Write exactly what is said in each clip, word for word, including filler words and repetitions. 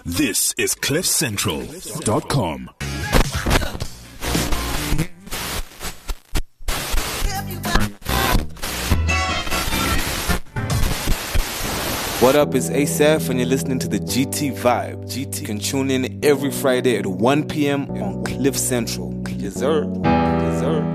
This is cliff central dot com. What up, it's Asaph and you're listening to the G T Vibe. G T can tune in every Friday at one p.m. on Cliff Central. Yes, sir. Yes, sir.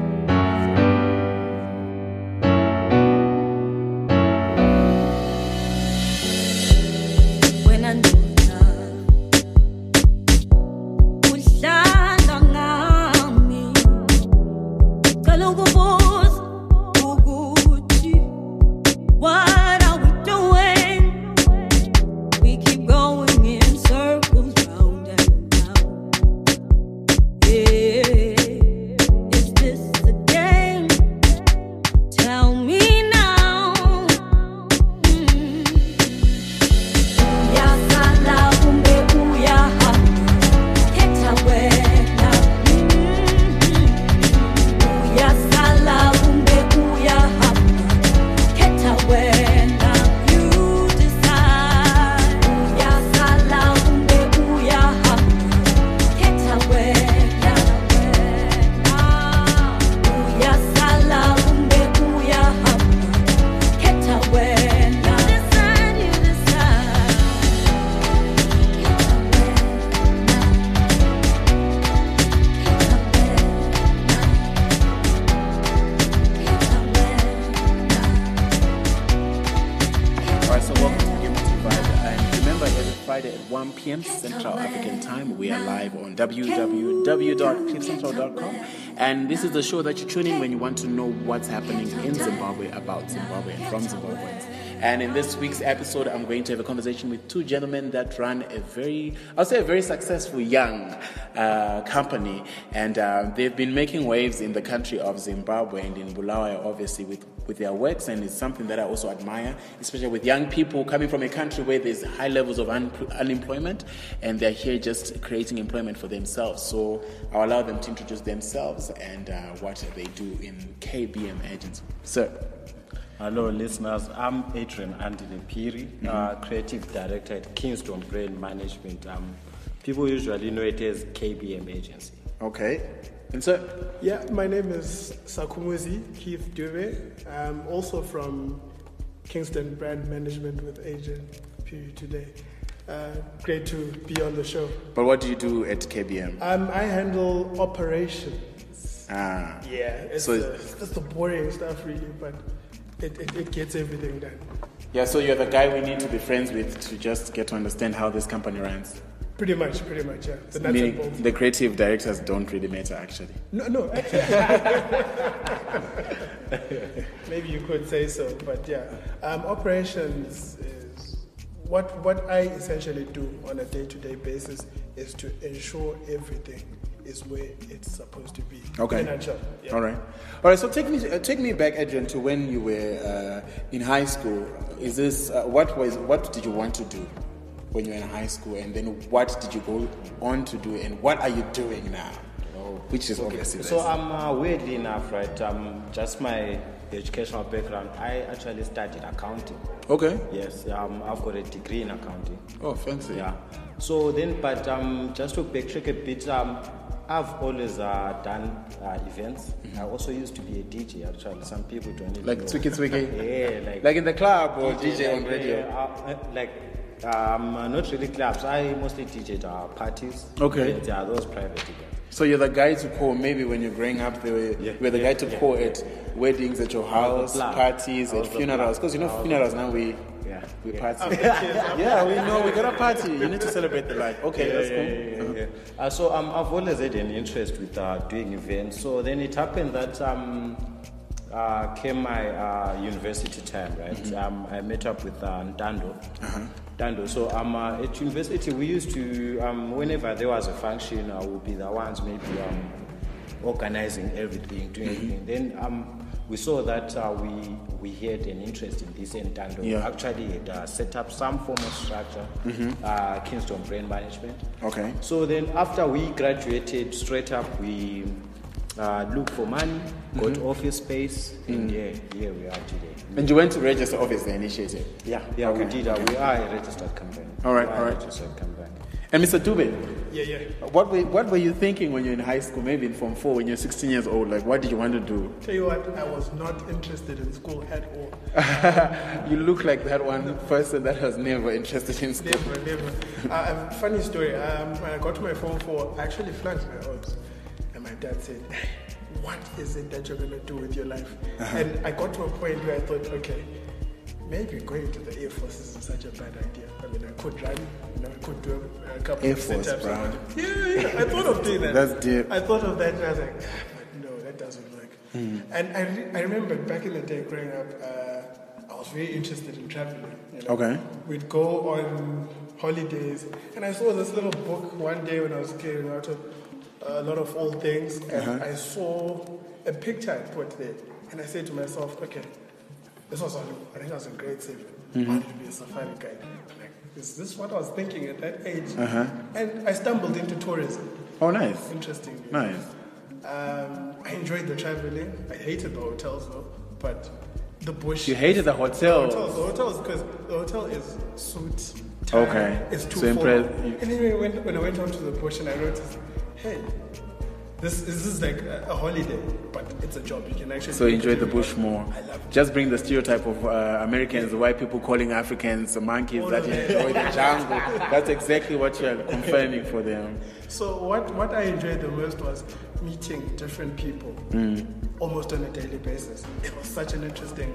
w w w dot cliff central dot com, and this is the show that you tune in when you want to know what's happening in Zimbabwe, about Zimbabwe, and from Zimbabweans. And in this week's episode, I'm going to have a conversation with two gentlemen that run a very, I'll say a very successful young uh, company, and uh, they've been making waves in the country of Zimbabwe and in Bulawayo, obviously, with, with their works, and it's something that I also admire, especially with young people coming from a country where there's high levels of un- unemployment, and they're here just creating employment for themselves. So I'll allow them to introduce themselves and uh, what they do in K B M Agency. Sir. Hello, listeners. I'm Adrian Andile Piri, mm-hmm. uh, Creative Director at Kingston Brand Management. Um, people usually know it as K B M Agency. Okay. And sir? Yeah, my name is Sakumuzi Keith Dube. I'm also from Kingston Brand Management with Adrian Piri today. Uh, great to be on the show. But what do you do at K B M? Um, I handle operations. Ah. Yeah, it's, so the, it's just the boring stuff, really, but It, it, it gets everything done. Yeah, so you're the guy we need to be friends with to just get to understand how this company runs. Pretty much, pretty much, yeah. The nuts Meaning and bolts. The creative directors don't really matter, actually. No, no. Maybe you could say so, but yeah. Um, operations is what what I essentially do on a day-to-day basis is to ensure everything is where it's supposed to be. Okay. In a nutshell. Yeah. All right. All right. So take me uh, take me back, Adrian, to when you were uh, in high school. Is this uh, what was what did you want to do when you were in high school, and then what did you go on to do, and what are you doing now? Oh, which is okay. obviously. So I'm um, uh, weirdly enough, right? Um, just my educational background. I actually studied accounting. Okay. Yes. Um, I've got a degree in accounting. Oh, fancy. Yeah. So then, but um, just to backtrack a bit, um. I've always uh, done uh, events. Mm-hmm. I also used to be a D J, actually. Some people don't even like know. Twiki Twiki? Yeah, like... Like in the club or D J, D J on like, radio? Uh, like, um, not really clubs. I mostly D J'd uh, parties. Okay. Events, yeah, those private events. So you're the guy to call, maybe when you're growing up, they were, yeah, you were the yeah, guy to yeah, call yeah. at weddings, at your house, parties, at funerals. Because you know funerals now we... Yeah. We party. Yeah, we know we got a party. You need to celebrate the life. Okay, yeah, that's yeah, cool. Yeah, uh-huh. yeah, yeah. Uh, so um, I've always had an interest with uh, doing events. So then it happened that um, uh, came my uh, university time, right? Mm-hmm. Um, I met up with uh, Ntando. Uh-huh. Ntando. So um, uh, at university we used to, um, whenever there was a function, I uh, would be the ones maybe um, organizing everything, doing mm-hmm. everything. Then um. We saw that uh, we we had an interest in this, and Ntando yeah. actually had uh, set up some form of structure, mm-hmm. uh, Kingston Brand Management. Okay. So then after we graduated, straight up we uh, looked for money, got mm-hmm. office space, mm-hmm. and yeah, here we are today. And you went to register office, the initiative? Yeah, yeah, okay. we did. Uh, we are a registered company. All right, we all right. Registered company. And Mister Dube, Yeah, yeah. what were, what were you thinking when you're in high school, maybe in Form four, when you're sixteen years old? Like, what did you want to do? Tell you what, I was not interested in school at all. You look like that one person that was never interested in school. Never, never. uh, a funny story. Um, when I got to my Form four, I actually flunked my O's. And my dad said, what is it that you're going to do with your life? Uh-huh. And I got to a point where I thought, okay, maybe going to the Air Force isn't such a bad idea. I mean, I could run, you know, I could do a, a couple Air of Force, sit-ups. bro. Yeah, yeah, I thought of doing that. That's deep. I thought of that and I was like, ah, but no, that doesn't work. Mm. And I, re- I remember back in the day growing up, uh, I was very interested in traveling. You know? Okay. We'd go on holidays, and I saw this little book one day when I was carrying out of a lot of old things, and uh-huh. I saw a picture I put there, and I said to myself, okay, this was on, I think I was in grade seven. Mm-hmm. I wanted to be a safari guide. I'm like, is this what I was thinking at that age? Uh-huh. And I stumbled into tourism. Oh, nice. Interesting. Nice. Um, I enjoyed the traveling. I hated the hotels though, but the bush. You hated the hotel? The hotels, the hotels, because the hotel is suit. Tie, okay. It's too so formal. impressed. And then when, when I went onto the bush and I noticed, hey, this, this is like a, a holiday, but it's a job. You can actually. So you enjoyed the bush more. I love it. Just bring the stereotype of uh, Americans, white people calling Africans monkeys that enjoy the jungle. That's exactly what you're confirming for them. So what, what I enjoyed the most was meeting different people mm. almost on a daily basis. It was such an interesting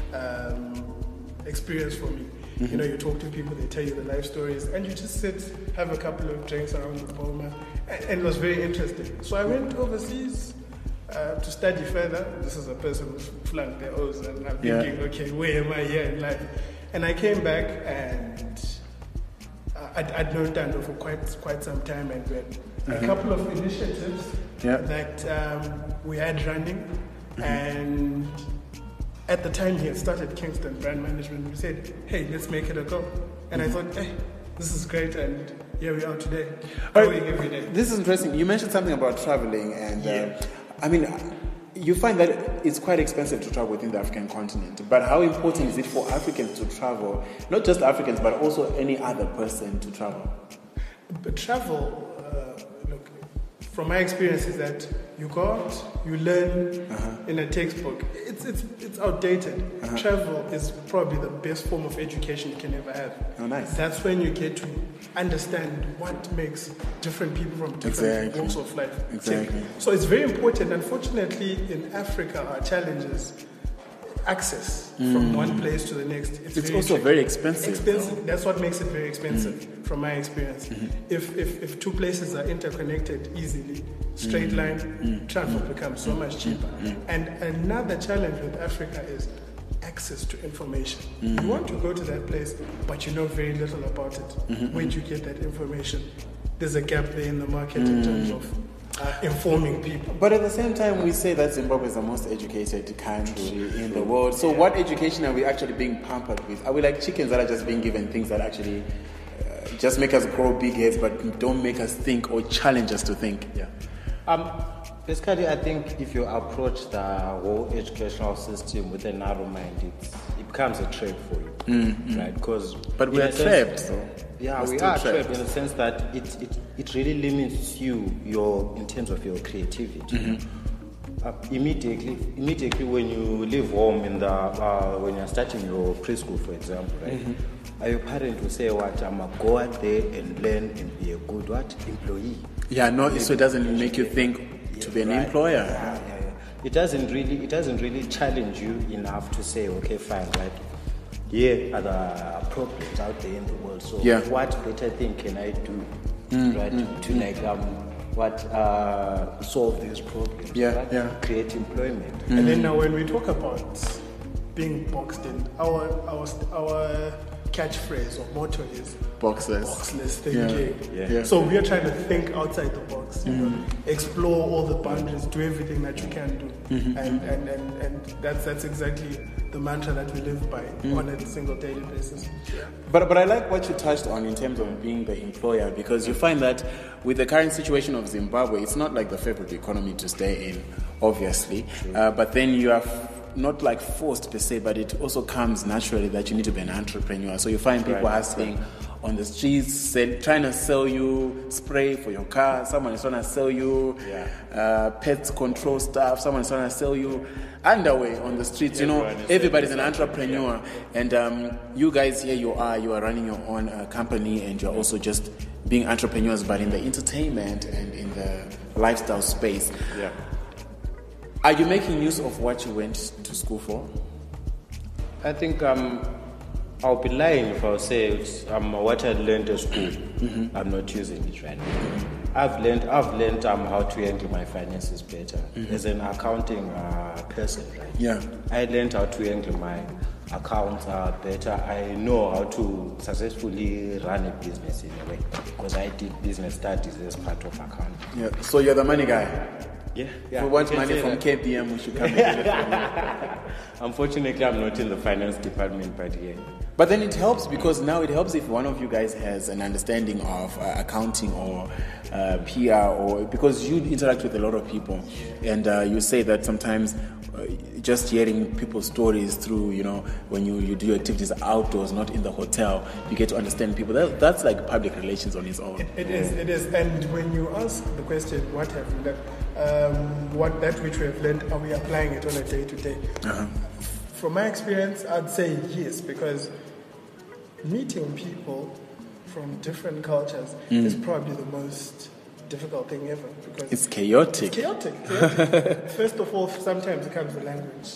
um, experience for me. Mm-hmm. You know, you talk to people, they tell you the life stories, and you just sit, have a couple of drinks around the boma, and, and it was very interesting. So I went overseas uh, to study further. This is a person who's flunked their O's, and I'm thinking, yeah. okay, where am I here in life? And I came back, and uh, I'd, I'd known Tando for quite quite some time, and we had mm-hmm. a couple of initiatives yeah. that um, we had running, mm-hmm. and at the time he had started Kingston Brand Management. We said, hey, let's make it a go. And I thought, hey, this is great, and here we are today, going right. every day. This is interesting. You mentioned something about traveling, and yeah. uh, I mean, you find that it's quite expensive to travel within the African continent, but how important is it for Africans to travel, not just Africans, but also any other person to travel? But travel, uh, look, from my experience is that you go out, you learn uh-huh. in a textbook. It's it's it's outdated. Uh-huh. Travel is probably the best form of education you can ever have. Oh, nice. That's when you get to understand what makes different people from different exactly. walks of life exactly. tick. So it's very important. Unfortunately, in Africa, our challenge is access mm. from one place to the next. It's, it's very also tricky. very expensive. Expensive. Though. That's what makes it very expensive, mm. from my experience. Mm-hmm. If, if if two places are interconnected easily, straight mm. line, mm. travel mm. becomes so much cheaper. Mm. And another challenge with Africa is access to information. Mm. You want to go to that place, but you know very little about it. Mm-hmm. Where do you get that information? There's a gap there in the market mm. in terms of Uh, informing people. But at the same time, we say that Zimbabwe is the most educated country in the world. So yeah. what education are we actually being pampered with? Are we like chickens that are just being given things that actually uh, just make us grow big heads but don't make us think or challenge us to think? Yeah. Um, basically, I think if you approach the whole educational system with a narrow mind, it's, it becomes a trap for you. Mm-hmm. Right? Because but we are trapped. So. Yeah, We're we are trapped. trapped in the sense that it, it, it really limits you your in terms of your creativity. Mm-hmm. Uh, immediately, immediately when you leave home in the uh, when you're starting your preschool, for example, right? Mm-hmm. Your parent will say, "What I'm gonna go out there and learn and be a good what employee." Yeah, no, so it doesn't make you think yeah, to be an right. employer. Yeah, yeah, yeah. It doesn't really, it doesn't really challenge you enough to say, "Okay, fine, right." Here are the problems out there in the world. So yeah. what better thing can I do, mm, right, mm, to mm. like um, what uh, solve these problems? Yeah, right? yeah. Create employment. Mm. And then now when we talk about being boxed in, our our our catchphrase or motto is boxless, boxless thinking. Yeah. Yeah. Yeah. So we are trying to think outside the box, you mm. know, explore all the boundaries, do everything that you can do, mm-hmm. and, and, and, and that's that's exactly the mantra that we live by mm. on a single daily basis. Yeah. But but I like what you touched on in terms of being the employer, because you find that with the current situation of Zimbabwe, it's not like the favorite economy to stay in, obviously, uh, but then you are f- not like forced per se, but it also comes naturally that you need to be an entrepreneur. So you find people right. asking, on the streets sell, trying to sell you spray for your car. Someone is trying to sell you Yeah. uh, pets control stuff. Someone is trying to sell you underwear on the streets. You know, Everyone is everybody's an selling entrepreneur. And um, you guys here, you are, you are running your own uh, company, and you're also just being entrepreneurs, but in the entertainment and in the lifestyle space. Yeah. Are you making use of what you went to school for? I think um, I'll be lying if I say it's, um, what I learned at school. Mm-hmm. I'm not using it right now. I've learned, I've learned um, how to handle my finances better Mm-hmm. as an accounting uh, person. Right? Yeah. I learned how to handle my accounts uh, better. I know how to successfully run a business in a way because I did business studies as part of accounting. Yeah. So you're the money guy. Yeah, If yeah. we want you can money say from that. K P M, we should come and get it from you. Unfortunately, I'm not in the finance department, but yeah. But then it helps because now it helps if one of you guys has an understanding of uh, accounting or uh, P R, or because you interact with a lot of people, and uh, you say that sometimes uh, just hearing people's stories through, you know, when you, you do your activities outdoors, not in the hotel, you get to understand people. That, that's like public relations on its own. It is, it is. And when you ask the question, what have you learned? Um, what that which we have learned, are we applying it on a day to day? From my experience, I'd say yes, because meeting people from different cultures is probably the most difficult thing ever. Because It's chaotic. It's chaotic. chaotic. First of all, sometimes it comes to language.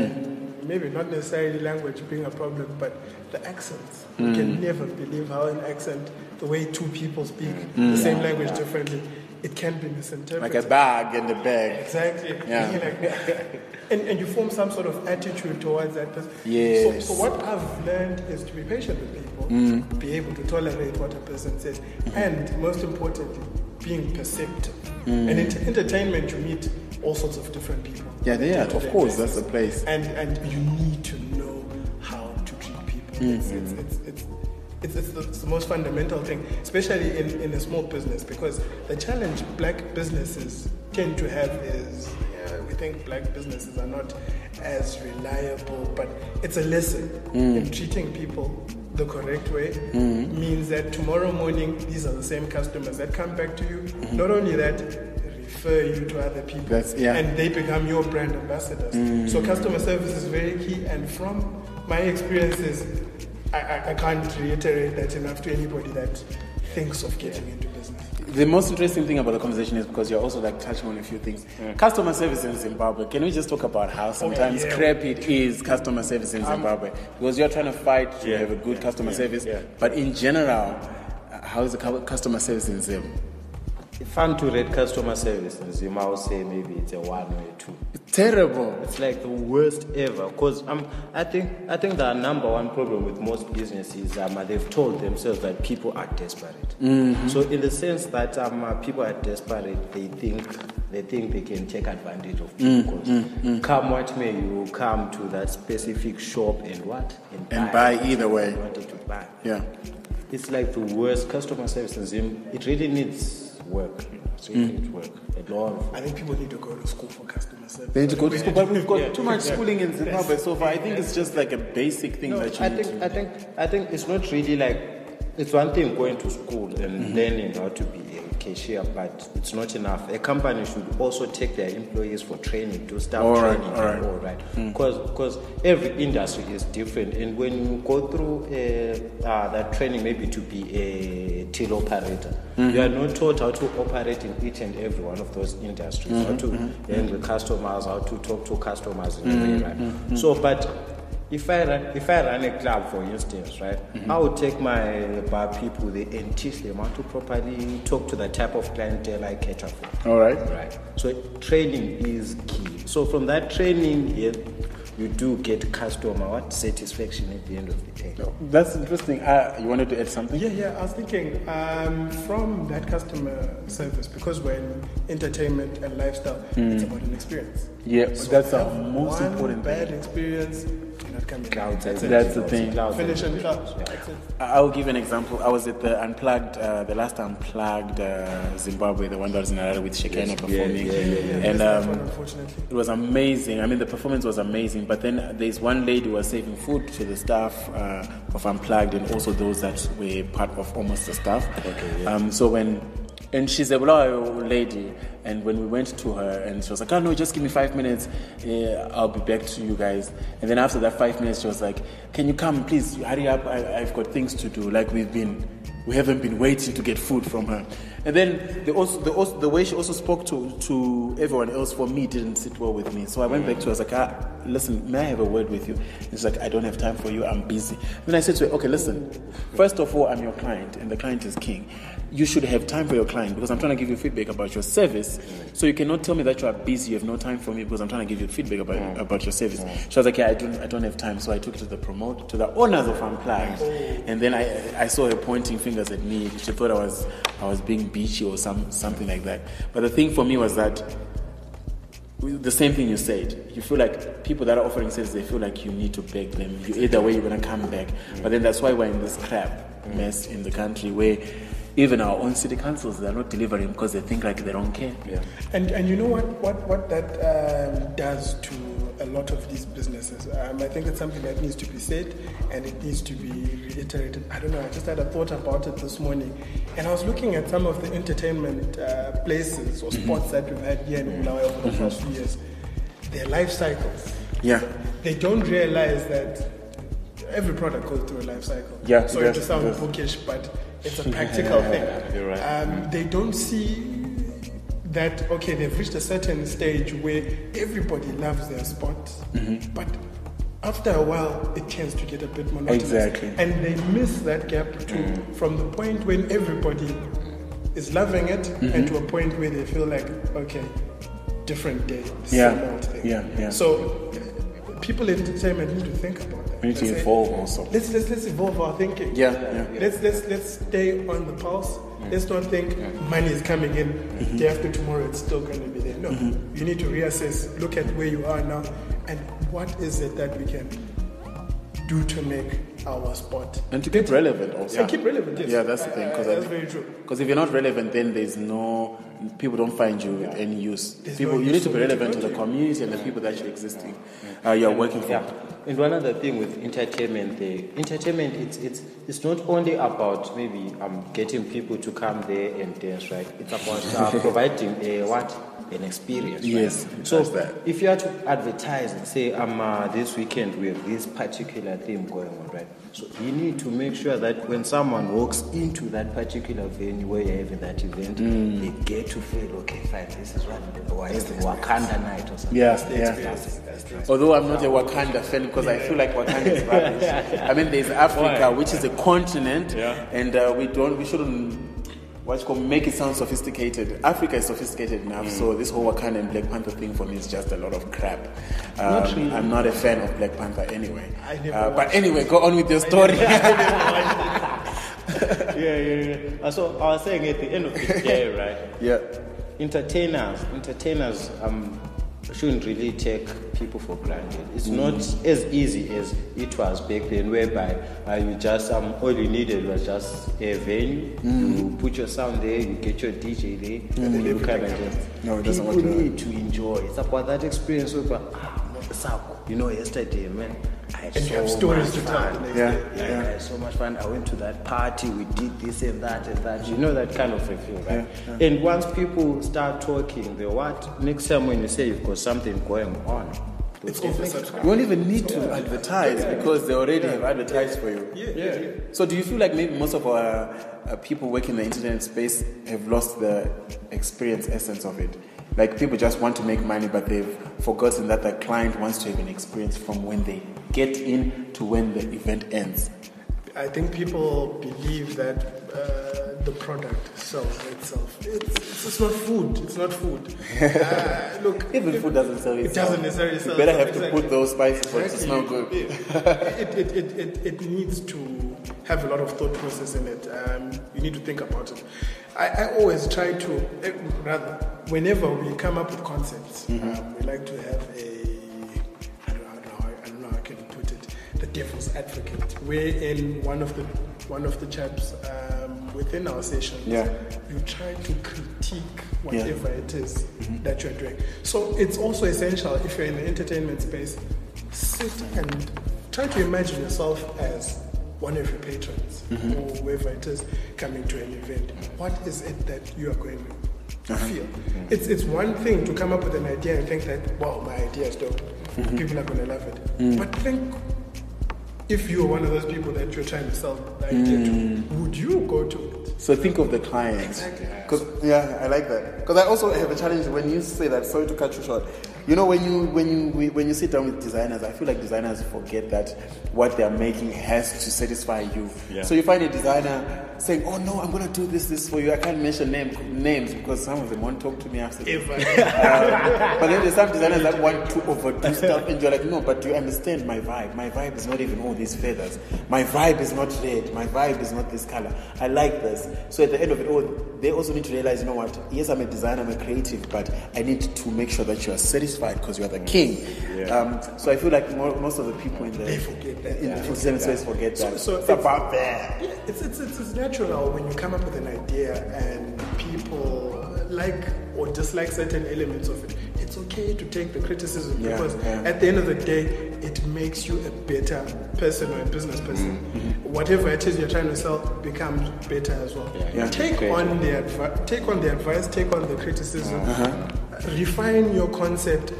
And maybe not necessarily language being a problem, but the accents. You can never believe how an accent, the way two people speak the same language differently, it can be misinterpreted. Like a bag and a bag. Exactly. Yeah. Like, and, and you form some sort of attitude towards that person. Yes. So, so what I've learned is to be patient with people, be able to tolerate what a person says, and most importantly, being perceptive. And in entertainment, you meet all sorts of different people. Yeah, on a yeah, day-to-day of course, basis. that's the place. And and you need to know how to treat people. It's, it's, it's, it's, it's, it's, the, it's the most fundamental thing, especially in, in a small business, because the challenge black businesses tend to have is, yeah, we think black businesses are not as reliable, but it's a lesson in treating people the correct way. Means that tomorrow morning, these are the same customers that come back to you. Not only that, refer you to other people, That's- yeah. and they become your brand ambassadors. So customer service is very key, and from my experiences, I, I, I can't reiterate that enough to anybody that thinks of getting into business. The most interesting thing about the conversation is because you're also like touching on a few things. Customer service in Zimbabwe. Can we just talk about how sometimes yeah. crappy it is customer service in Zimbabwe? Because you're trying to fight to Yeah. have a good customer service, yeah. but in general, uh, how is the cu- customer service in Zim? If I'm to rate customer service in Zim, I would say maybe it's a one or a two. It's terrible. It's like the worst ever. Because um, I think I think the number one problem with most businesses, um, they've told themselves that people are desperate. So in the sense that um, uh, people are desperate, they think they think they can take advantage of people. 'Cause come what may, you come to that specific shop and what And buy what either you way. wanted to buy. Yeah. It's like the worst customer service in Zim. It really needs work. It really needs work. A lot of I think people need to go to school for customer service. They need to go to school, but we've got Yeah. too much schooling in Zimbabwe so far. I think it's just like a basic thing No, that you I need think to. I think I think it's not really like it's one thing going to school and learning how to be a cashier, but it's not enough. A company should also take their employees for training, do staff All right, training, all right. all right. Because because every industry is different, and when you go through uh, uh, that training, maybe to be a till operator, you are not taught how to operate in each and every one of those industries, how to handle customers, how to talk to customers in a way, right? So, but if I run, if I run a club, for instance, right, I would take my bar people there and teach them how to properly talk to the type of clientele I cater for. All right. Right. So training is key. So from that training, yeah, you do get customer what satisfaction at the end of the day. That's interesting. Uh, you wanted to add something? Yeah, yeah. I was thinking um, from that customer service, because we're in entertainment and lifestyle, it's about an experience. Yeah, So that's the have most one important bad thing. experience, you're not coming. Clouds, That's I it. think. That's the thing. Clouds. Finish and clouds. That's it. I'll give an example. I was at the Unplugged, uh, the last Unplugged uh, Zimbabwe, the one that was in Harare with Shekinah performing. yeah, yeah, yeah. And That's that one, um, unfortunately. it was amazing. I mean, the performance was amazing. but then there's one lady who was serving food to the staff uh, of Unplugged, and also those that were part of almost the staff. Okay, yeah. Um, so when, and she's a Bulawayo lady, and when we went to her, and she was like, oh no, just give me five minutes, uh, I'll be back to you guys. And then after that five minutes, she was like, can you come, please, hurry up, I, I've got things to do, like we've been, we haven't been waiting to get food from her. And then the, also, the, also, the way she also spoke to, to everyone else, for me, didn't sit well with me. So I went back to her, I was like, ah, listen, may I have a word with you? And she's like, I don't have time for you, I'm busy. Then I said to her, okay, listen, first of all, I'm your client, and the client is king. You should have time for your client, because I'm trying to give you feedback about your service. So you cannot tell me that you are busy, you have no time for me, because I'm trying to give you feedback about, mm. about your service. Mm. She was like, yeah, I don't, I don't have time. So I took it to the promote, to the owners of Unplugged. Mm. And then I, I saw her pointing fingers at me. She thought I was, I was being beachy or some, something like that. But the thing for me was that, the same thing you said. You feel like people that are offering service, they feel like you need to beg them. You, either way, you're going to come back. Mm. But then that's why we're in this crap mm. mess in the country where even our own city councils, they're not delivering because they think like they don't care. Yeah. And and you know what what, what that um, does to a lot of these businesses? Um, I think it's something that needs to be said and it needs to be reiterated. I don't know, I just had a thought about it this morning. And I was looking at some of the entertainment uh, places or spots mm-hmm. that we've had here in Bulawayo over the mm-hmm. past few years. Their life cycles. Yeah. They don't realize that every product goes through a life cycle. Yeah. Sorry yes, to sound yes. bookish, but it's a practical thing. You're right. Um, they don't see that, okay, they've reached a certain stage where everybody loves their spot, mm-hmm. but after a while, it tends to get a bit monotonous. Exactly. And they miss that gap too, mm. from the point when everybody is loving it mm-hmm. and to a point where they feel like, okay, different day, yeah. same old thing. Yeah, yeah. So people in entertainment need to think about that. We need to Let's evolve say, also. Let's, let's let's evolve our thinking. Yeah, yeah. Let's let's let's stay on the pulse. Mm. Let's not think mm. money is coming in mm-hmm. day after tomorrow. It's still going to be there. No, mm-hmm. you need to reassess. Look at where you are now, and what is it that we can do to make our spot and to keep relevant also. And keep relevant. Yes. Yeah, that's the thing. Uh, that's very true. Because if you're not relevant, then there's no people don't find you with any use. There's people, no you use need to be for relevant to the you. community and the people that you're existing, uh, you're working for. Yeah. And one other thing with entertainment, the entertainment, it's it's it's not only about maybe um getting people to come there and dance, right? It's about uh, providing a what an experience. Yes. Right? So that. if you are to advertise and say, um, uh, this weekend we have this particular theme going on, right? So you need to make sure that when someone walks into that particular venue where you're having that event, mm. they get to feel, okay, fine, this is what why it's the Wakanda night or something. Yeah, That's the yeah. experience. That's the Although I'm not a Wakanda fan because I feel like Wakanda is rubbish. I mean, there's Africa, which is a continent, yeah. and uh, we don't, we shouldn't. What's called make it sound sophisticated. Africa is sophisticated enough, mm. so this whole Wakanda and Black Panther thing for me is just a lot of crap. Um, not really. I'm not a fan of Black Panther anyway. I never uh, but anyway, go on with your story. yeah, yeah, yeah. So I was saying at the end of the day, right? Yeah. Entertainers, entertainers, um, shouldn't really take people for granted. It's mm. not as easy as it was back then, whereby uh, you just um, all you needed was just a venue. Mm. You put your sound there, you get your D J there, mm. and then you kind of just. No, it doesn't people work. need to enjoy. It's about that experience. Where, ah, you know, yesterday, man, I had And so you have stories much to tell fun. the next Yeah, day. Yeah, yeah. I had so much fun. I went to that party, we did this and that and that. You know that kind of a feel, right? Yeah, yeah. And once people start talking, they what? Next time when you say you've got something going on, It's they'll oversubscribed. You won't even need to advertise because they already have advertised for you. Yeah, yeah. yeah. So do you feel like maybe most of our uh, people working in the internet space have lost the experience essence of it? Like people just want to make money, but they've forgotten that the client wants to have an experience from when they get in to when the event ends. I think people believe that uh, the product sells itself. It's, it's, it's not food. It's not food. Uh, look, Even if, food doesn't sell It itself. doesn't necessarily sell You better itself, have to exactly. put those spices for it to smell good. Yeah. it, it, it, it, it needs to have a lot of thought process in it. Um, you need to think about it. I, I always try to, eh, rather, whenever we come up with concepts, mm-hmm. um, we like to have a, I don't, know, I, don't know how, I don't know how I can put it, the devil's advocate, wherein one of the one of the chaps um, within our sessions, Yeah. you try to critique whatever Yeah. it is mm-hmm. that you're doing. So it's also essential if you're in the entertainment space, sit and try to imagine yourself as one of your patrons Mm-hmm. or whoever it is coming to an event. What is it that you are going to Uh-huh. feel? It's it's one thing to come up with an idea and think that, wow, my idea is dope. Mm-hmm. People are going to love it. Mm. But think, if you are one of those people that you're trying to sell the idea Mm. to, would you go to it? So think of the client. Exactly. Cause, yeah, I like that. Because I also have a challenge when you say that. Sorry to cut you short. You know, when you when you when you sit down with designers, I feel like designers forget that what they are making has to satisfy you. Yeah. So you find a designer saying, "Oh no, I'm gonna do this this for you." I can't mention name, names because some of them won't talk to me after. Ever. Uh, but then there's some designers that want to overdo stuff, and you're like, "No, but do you understand my vibe? My vibe is not even all these feathers. My vibe is not red. My vibe is not this color. I like this." So at the end of it all, they also need to realize, you know what? Yes, I'm a designer, I'm a creative, but I need to make sure that you are satisfied because you are the king. Yeah. Um, so I feel like mo- most of the people in the They forget that. in Yeah. the design space forget So- that. so it's, it's- about that. Yeah, it's, it's, it's, it's natural when you come up with an idea and people like or dislike certain elements of it. It's okay to take the criticism Yeah, because yeah. at the end of the day, it makes you a better person or a business person. Mm-hmm. Whatever it is you're trying to sell becomes better as well. Yeah, yeah. Take Great. on the advi- take on the advice, take on the criticism, Uh-huh. refine your concept,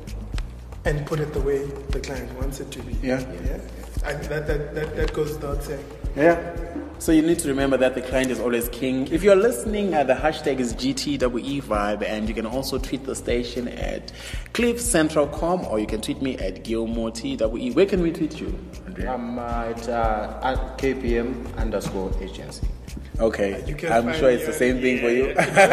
and put it the way the client wants it to be. Yeah. yeah. And that, that, that, that goes without saying. Yeah. So you need to remember that the client is always king. If you're listening, uh, the hashtag is G T E E Vibe, and you can also tweet the station at cliff central dot com, or you can tweet me at Gilmore T E E. Where can we tweet you, Andrea? I'm at, uh, at K P M underscore agency. Okay, You can I'm find sure it's me the same on- thing for you.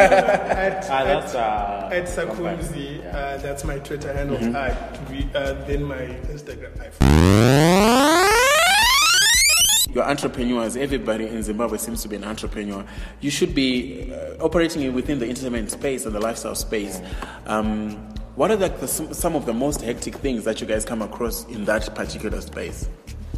at, Ah, that's, at, uh, at Sakumzi, uh, that's my Twitter handle. Uh, we, uh, then my Instagram. You're entrepreneurs. Everybody in Zimbabwe seems to be an entrepreneur. You should be uh, operating within the entertainment space and the lifestyle space. Um, what are the, the, some some of the most hectic things that you guys come across in that particular space?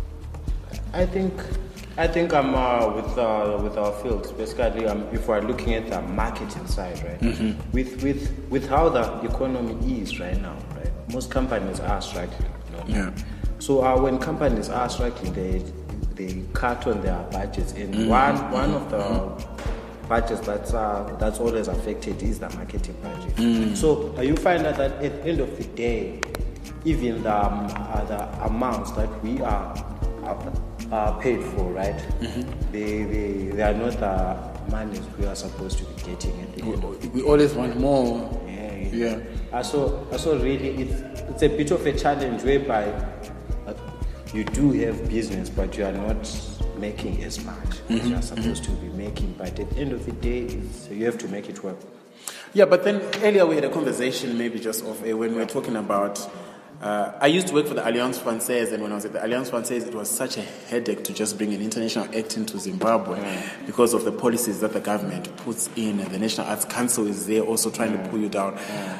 I think I think I'm uh, with uh, with our fields. Basically, um, if we're looking at the marketing side, right? Mm-hmm. With with with how the economy is right now, right? Most companies are struggling. You know? Yeah. So uh, when companies are struggling, they they cut on their budgets, and Mm-hmm. one one of the budgets that's uh, that's always affected is the marketing budget. Mm. So uh, you find out that at the end of the day, even the um, uh, the amounts that we are are, are paid for, right? Mm-hmm. They, they they are not the monies we are supposed to be getting at the end of the We always want more. yeah, Yeah. Uh, so, uh, so really, it's it's a bit of a challenge whereby uh, you do have business, but you are not making as much as you are supposed to be making. But at the end of the day, it's, you have to make it work. Yeah, but then earlier we had a conversation, maybe just off air, when we were talking about. Uh, I used to work for the Alliance Francaise, and when I was at the Alliance Francaise, it was such a headache to just bring an international act into Zimbabwe Mm. because of the policies that the government puts in, and the National Arts Council is there also trying Mm. to pull you down.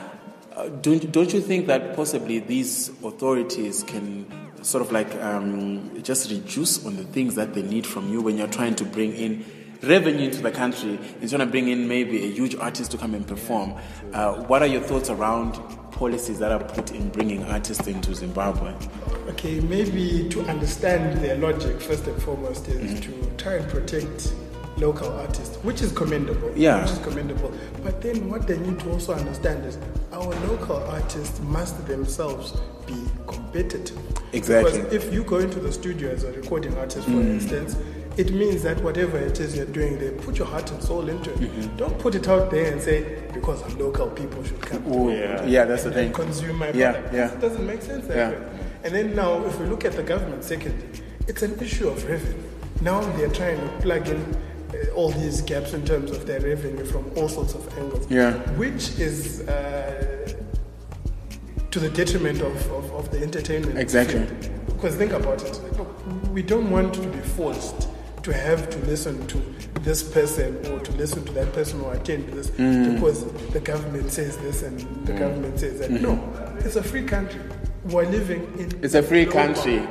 Uh, don't don't you think that possibly these authorities can sort of like um, just reduce on the things that they need from you when you're trying to bring in revenue into the country, and trying to bring in maybe a huge artist to come and perform? Uh, what are your thoughts around policies that are put in bringing artists into Zimbabwe? Okay, maybe to understand their logic, first and foremost, is to try and protect local artists, which is commendable. Yeah. Which is commendable. But then what they need to also understand is our local artists must themselves be competitive. Exactly. Because if you go into the studio as a recording artist, for instance, it means that whatever it is you're doing there, put your heart and soul into it. Mm-hmm. Don't put it out there and say, because I'm local, people should come to Ooh, me yeah. yeah, that's the and thing. consume my Yeah, product. yeah. It doesn't make sense that Yeah. way. And then now, if we look at the government, secondly, it's an issue of revenue. Now they're trying to plug in uh, all these gaps in terms of their revenue from all sorts of angles, Yeah. which is uh, to the detriment of, of, of the entertainment. Exactly. field. Because think about it, we don't want to be forced to have to listen to this person or to listen to that person or attend to this Mm. because the government says this and the government says that. No, it's a free country. We're living in Mm-hmm. It's a free global- country.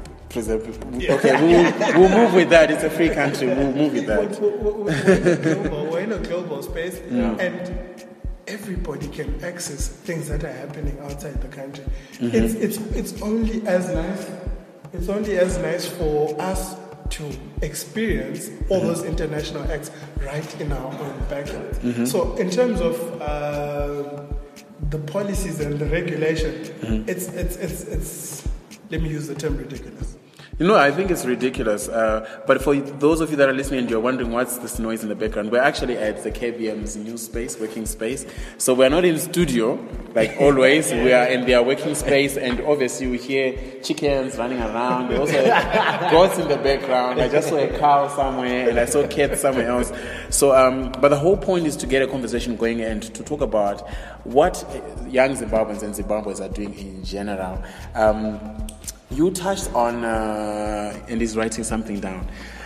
Okay, we'll, we'll move with that. It's a free country. We'll move with We're, that. we're- we're in a global, we're in a global space, and everybody can access things that are happening outside the country. Mm-hmm. It's, it's, it's only as nice, it's only as nice for us to experience all mm-hmm. those international acts right in our own backyard. Mm-hmm. So in terms of uh, the policies and the regulation, mm-hmm. it's, it's, it's, it's, let me use the term ridiculous. You know, I think it's ridiculous. Uh, but for those of you that are listening and you're wondering what's this noise in the background, we're actually at the K B M's new space, working space. So we're not in studio, like always. We are in their working space, and obviously we hear chickens running around. We also have goats in the background. I just saw a cow somewhere, and I saw cats somewhere else. So, um, but the whole point is to get a conversation going and to talk about what young Zimbabweans and Zimbabweans are doing in general. Um, You touched on, uh, and he's writing something down.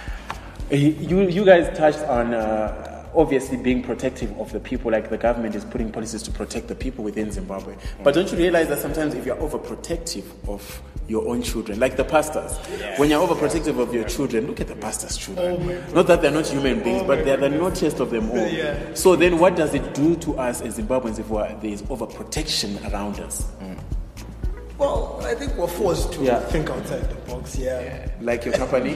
You, you guys touched on uh, obviously being protective of the people, like the government is putting policies to protect the people within Zimbabwe. But don't you realize that sometimes if you're overprotective of your own children, like the pastors, yes. when you're overprotective of your children, look at the pastors' children. Oh, not that they're not human beings, oh, but they're the naughtiest of them all. Yeah. So then what does it do to us as Zimbabweans if we're, there's overprotection around us? Mm. Well, I think we're forced to yeah. think outside the box, yeah. yeah. Like your company?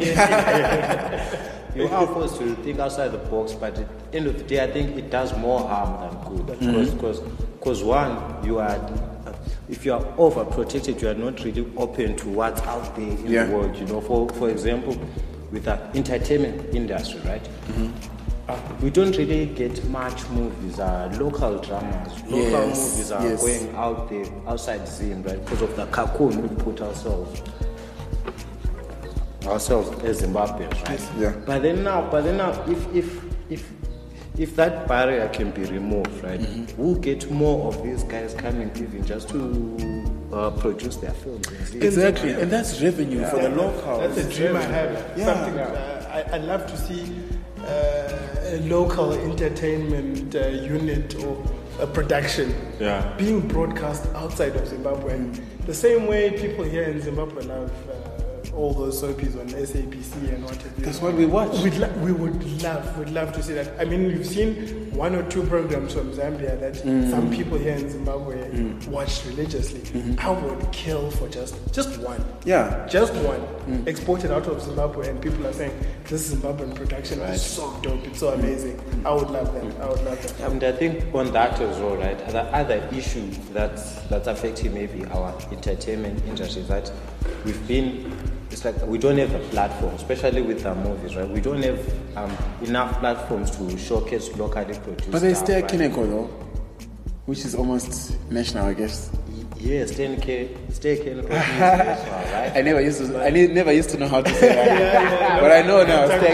You are forced to think outside the box, but at the end of the day, I think it does more harm than good. Because, because, because one, you are, if you are overprotected, you are not really open to what's out there in yeah. the world. You know, for for example, with the entertainment industry, right? Mm-hmm. Uh, we don't really get much movies, uh, local dramas, local yes, movies are yes. going out there, outside Zim, right? Because of the cocoon we put ourselves, ourselves as Zimbabweans, right? Yeah. But then now, but then now, if if if if that barrier can be removed, right, mm-hmm. we'll get more of these guys coming even just to uh, produce their films. Exactly, and that's revenue yeah. for the local. That's a dream I have. Yeah. Something uh, I, I'd love to see. Uh, a local entertainment uh, unit or a production yeah. being broadcast outside of Zimbabwe. And the same way people here in Zimbabwe love uh, all those soapies on S A B C and what have you. That's what we watch. We'd lo- we would love, would love to see that. I mean, we've seen one or two programs from Zambia that mm. some people here in Zimbabwe mm. watch religiously. Mm-hmm. I would kill for just just one. Yeah, just one mm. exported out of Zimbabwe, and people are saying this Zimbabwean production right. is so dope. It's so amazing. Mm. I would love that. Mm. I would love that. I mean, I think on that as well, right? The other issue that's that's affecting maybe our entertainment industry is that we've been. It's like we don't have a platform, especially with our movies, right? We don't have um, enough platforms to showcase locally produced. But they stay at Kineko though, which is almost national, I guess. Yes, ten K, stay Kineko. Right? I never used to. I never used to know how to say that, yeah, yeah, yeah. But I know now. Stay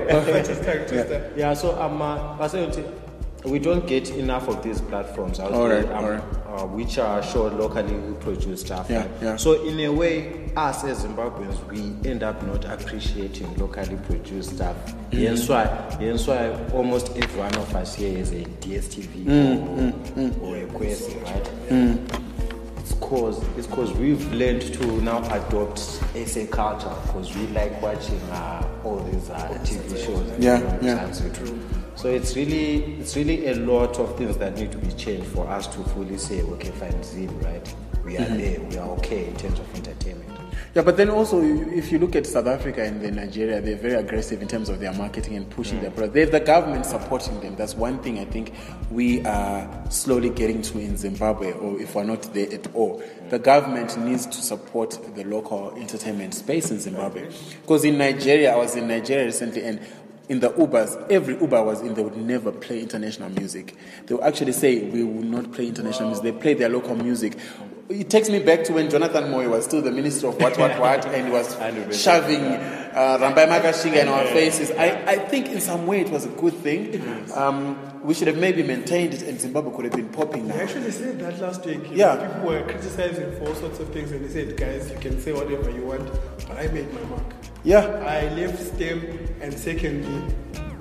Kineko. yeah. yeah. So um, uh, we don't get enough of these platforms out all there, right, um, all right. uh, which are show locally produced stuff. Yeah, right? yeah. So in a way, us as Zimbabweans, we end up not appreciating locally produced stuff. Mm-hmm. Hence why, hence why almost every one of us here is a D S T V mm-hmm. or, mm-hmm. or a Quest, right? Mm-hmm. It's cause it's cause we've learned to now adopt S A culture because we like watching uh, all these uh, T V shows. Yeah, you know, yeah. So it's really, it's really a lot of things that need to be changed for us to fully say, okay, fine, Zim, right? We are mm-hmm. there, we are okay in terms of entertainment. Yeah, but then also, if you look at South Africa and then Nigeria, they're very aggressive in terms of their marketing and pushing mm. their product. They have the government supporting them. That's one thing I think we are slowly getting to in Zimbabwe, or if we're not there at all. Mm. The government needs to support the local entertainment space in Zimbabwe. Because in Nigeria, I was in Nigeria recently, and in the Ubers, every Uber was in, they would never play international music. They would actually say, we will not play international wow. music. They play their local music. It takes me back to when Jonathan Moyo was still the minister of what, what, what, and he was shoving uh, Rambai Makashinga in our faces. I, I think in some way it was a good thing. Um, we should have maybe maintained it, and Zimbabwe could have been popping now. They actually said that last week. Yeah. Know, people were criticizing for all sorts of things, and they said, guys, you can say whatever you want, but I made my mark. Yeah. I left STEM, and secondly,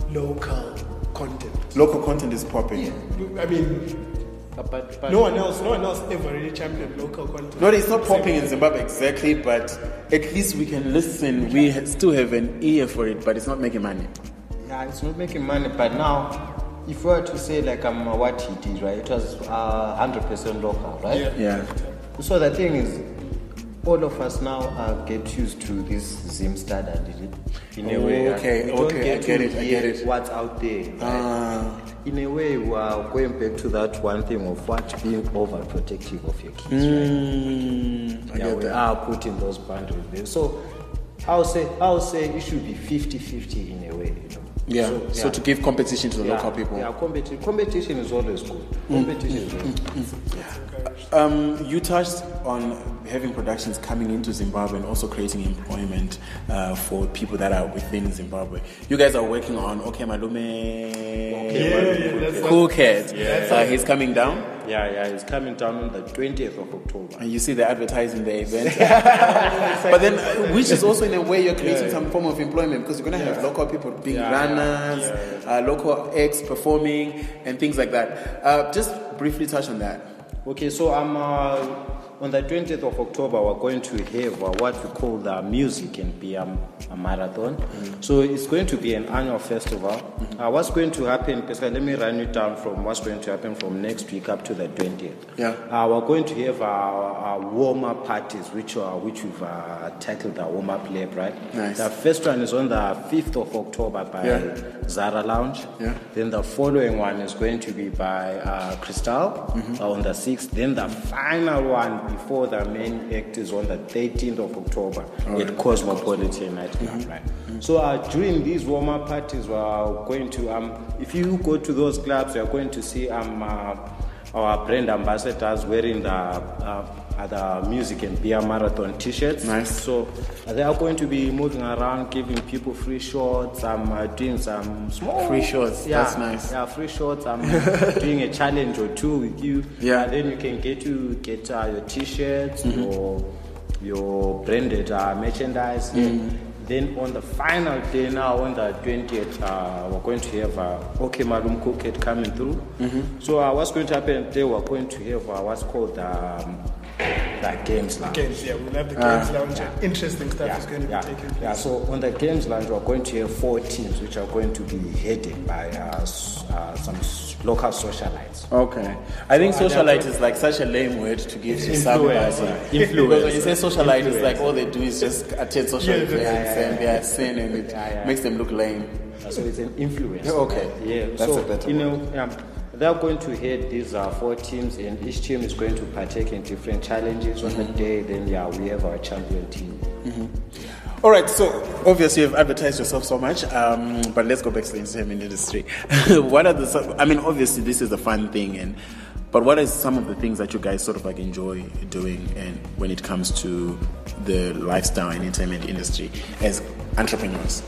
local content. Local content is popping. Yeah. I mean... But, but no one else, no one else ever really championed local content. No, it's not popping in Zimbabwe exactly, but at least we can listen. We still have an ear for it, but it's not making money. Yeah, it's not making money. But now, if we were to say like um, what he did, right, it was uh, one hundred percent local, right? Yeah. Yeah. So the thing is, all of us now uh, get used to this Zim standard, is it? In a way, Okay, we don't okay, get I get to it, I hear get it. what's out there. Right? Ah. In a way, we are going back to that one thing of what being overprotective of your kids. Mm, I Yeah, get we that. are putting those boundaries there. So I'll say, I'll say it should be fifty-fifty in a way. You know? Yeah. So, to give competition to the yeah, local people. Yeah, competi- competition is always good. Competition is always good. Um, you touched on having productions coming into Zimbabwe and also creating employment uh, for people that are within Zimbabwe. You guys are working on Okay Malume, yeah, that's- Cool Cat. Uh, he's coming down, Yeah, yeah, it's coming down on the twentieth of October. and you see the advertising the event. But then, uh, which is also in a way you're creating some form of employment because you're going to have local people being Yeah, runners, Uh, local acts performing, and things like that. Uh, just briefly touch on that. Okay, so I'm uh, on the twentieth of October. We're going to have uh, what we call the Music and Beer a marathon. Mm-hmm. So it's going to be an annual festival. Mm-hmm. Uh, what's going to happen? Basically, let me run it down from what's going to happen from next week up to the twentieth. Yeah. Uh, we're going to have our, our warm-up parties, which are which we've uh, titled the warm-up lab, right? Nice. The first one is on the fifth of October by Yeah. Zara Lounge. Yeah. Then the following one is going to be by uh, Crystal Mm-hmm. uh, on the sixth. Then the final one before the main act is on the thirteenth of October at Cosmopolitan Nightclub. Mm-hmm. Right. So uh, during these warm-up parties, we are going to um, if you go to those clubs, you are going to see um, uh, our brand ambassadors wearing the uh, uh, the Music and Beer Marathon T-shirts. Nice. So uh, they are going to be moving around, giving people free shots. I'm uh, doing some small Free shots, Yeah, that's nice. Yeah, free shots. I'm doing a challenge or two with you. Yeah. And then you can get to get uh, your T-shirts, Mm-hmm. your your branded uh, merchandise. Mm-hmm. Then on the final day now, on the twentieth, uh, we're going to have uh, OK Malum Cookit coming through. Mm-hmm. So uh, what's going to happen there? We're going to have uh, what's called the um, the games lounge. Games, yeah, we'll have the games lounge. and Interesting stuff Yeah, is going to yeah, be taking yeah. place. So on the games lounge, we're going to have four teams, which are going to be headed by uh, s- uh, some s- local socialites. Okay. I think So, uh, socialite they're- is like such a lame word to give to Influencer. somebody. Influencer. Because when you say socialite, it's like all they do is just attend social Yeah, events yeah, yeah, and they are sin and it Yeah, yeah. makes them look lame. Uh, So it's an influence. Okay. Yeah. That's so, a better you know, um, they're going to head these uh, four teams, and each team is going to partake in different challenges on the day. Then, yeah, we have our champion team. All right, so obviously you've advertised yourself so much, um, but let's go back to the entertainment industry. What are the? so- I mean, obviously this is a fun thing, and but what are some of the things that you guys sort of like enjoy doing, and when it comes to the lifestyle and entertainment industry as entrepreneurs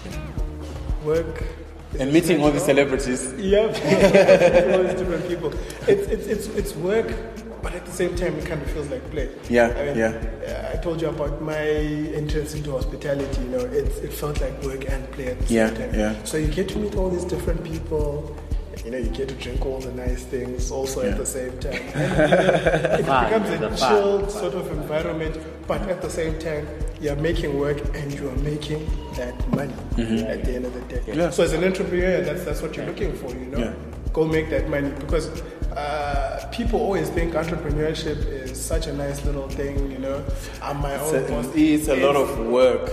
Work. and meeting all the celebrities? Yeah, all these different people. It's, it's, it's, it's work, but at the same time, it kind of feels like play. Yeah, I mean, yeah. I told you about my entrance into hospitality. You know, it, it felt like work and play at the Yeah, same time. yeah. So you get to meet all these different people. You know, you get to drink all the nice things also Yeah. at the same time. And it fun, becomes the a fun, chilled sort of environment, but at the same time, you're making work and you're making that money at the end of the day. Mm-hmm. Yeah. So as an entrepreneur, that's that's what you're looking for, you know. Yeah. Go make that money because uh, people always think entrepreneurship is such a nice little thing, you know. I'm my It's own a, boss. it's a lot of work.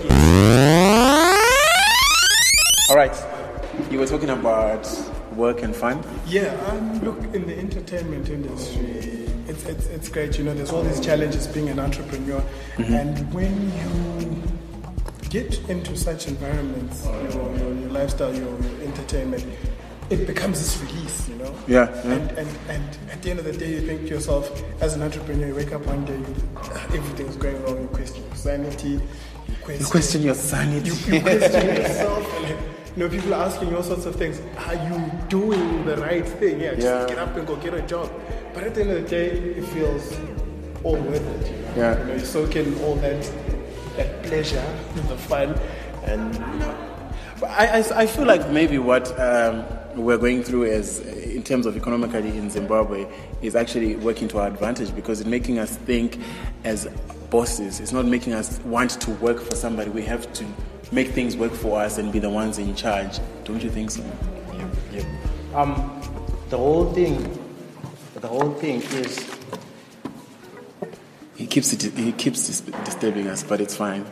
All right, you were talking about work and fun. Yeah, um, look, in the entertainment industry, it's, it's, it's great. You know, there's all these challenges being an entrepreneur. And when you get into such environments, your, your, your lifestyle, your, your entertainment, it becomes this release, you know? Yeah, yeah. And, and, and at the end of the day, you think to yourself, as an entrepreneur, you wake up one day, you, everything's going wrong, you question your sanity, you question, You question your sanity. you, you question yourself. And, like, you know, people are asking you all sorts of things. Are you doing the right thing? Yeah, just Yeah. get up and go get a job. But at the end of the day, it feels all worth it. You know? Yeah. You know, you soak in all that, that pleasure, the fun, and But I, I, I feel like maybe what um, we're going through as in terms of economically in Zimbabwe is actually working to our advantage because it's making us think as bosses. It's not making us want to work for somebody. We have to make things work for us and be the ones in charge. Don't you think so? Yep, yep. um, the whole thing, the whole thing is. He keeps it. He keeps dis- disturbing us, but it's fine.